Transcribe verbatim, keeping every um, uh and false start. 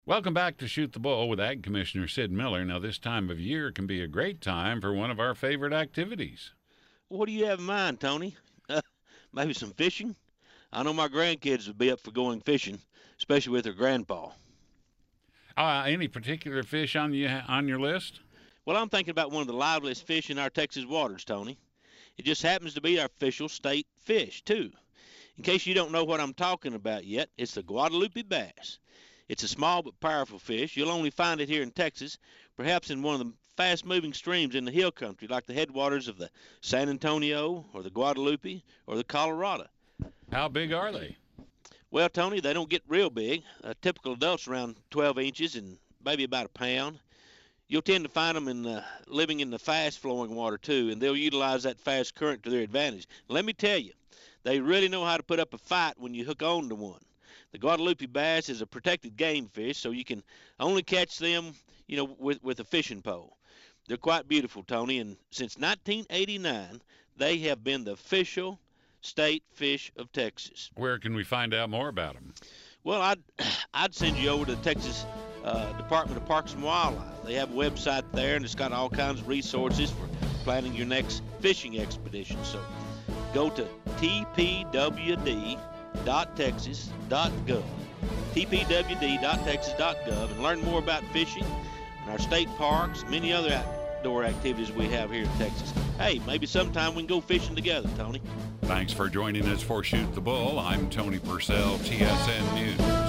Welcome back to Shoot the Bull with Ag Commissioner Sid Miller. Now, this time of year can be a great time for one of our favorite activities. What do you have in mind, Tony? Uh, maybe some fishing? I know my grandkids would be up for going fishing, especially with their grandpa. Uh, any particular fish on you on your list? Well, I'm thinking about one of the liveliest fish in our Texas waters, Tony. It just happens to be our official state fish, too. In case you don't know what I'm talking about yet, it's the Guadalupe bass. It's a small but powerful fish. You'll only find it here in Texas, perhaps in one of the fast-moving streams in the hill country, like the headwaters of the San Antonio or the Guadalupe or the Colorado. How big are they? Well, Tony, they don't get real big. A typical adult's around twelve inches and maybe about a pound. You'll tend to find them in the, living in the fast-flowing water, too, and they'll utilize that fast current to their advantage. Let me tell you, they really know how to put up a fight when you hook on to one. The Guadalupe bass is a protected game fish, so you can only catch them, you know, with, with a fishing pole. They're quite beautiful, Tony, and since nineteen eighty-nine, they have been the official state fish of Texas. Where can we find out more about them? Well, I'd, I'd send you over to the Texas uh, Department of Parks and Wildlife. They have a website there, and it's got all kinds of resources for planning your next fishing expedition. So go to t p w d dot texas dot gov, t p w d dot texas dot gov, and learn more about fishing and our state parks, many other outdoor activities we have here in Texas. Hey, maybe sometime we can go fishing together, Tony. Thanks for joining us for Shoot the Bull. I'm Tony Purcell, T S N News.